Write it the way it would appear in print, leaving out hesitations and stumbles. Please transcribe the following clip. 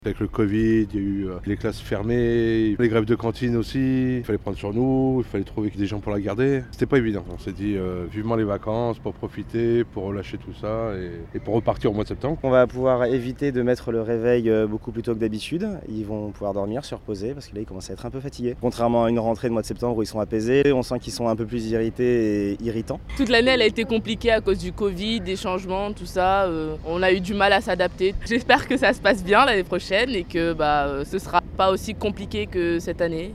Avec le Covid, il y a eu les classes fermées, les grèves de cantine aussi. Il fallait prendre sur nous, il fallait trouver des gens pour la garder. C'était pas évident. On s'est dit vivement les vacances pour profiter, pour relâcher tout ça et pour repartir au mois de septembre. On va pouvoir éviter de mettre le réveil beaucoup plus tôt que d'habitude. Ils vont pouvoir dormir, se reposer parce que là ils commencent à être un peu fatigués. Contrairement à une rentrée de mois de septembre où ils sont apaisés, on sent qu'ils sont un peu plus irrités et irritants. Toute l'année elle a été compliquée à cause du Covid, des changements, tout ça. On a eu du mal à s'adapter. J'espère que ça se passe bien l'année prochaine et que ce sera pas aussi compliqué que cette année.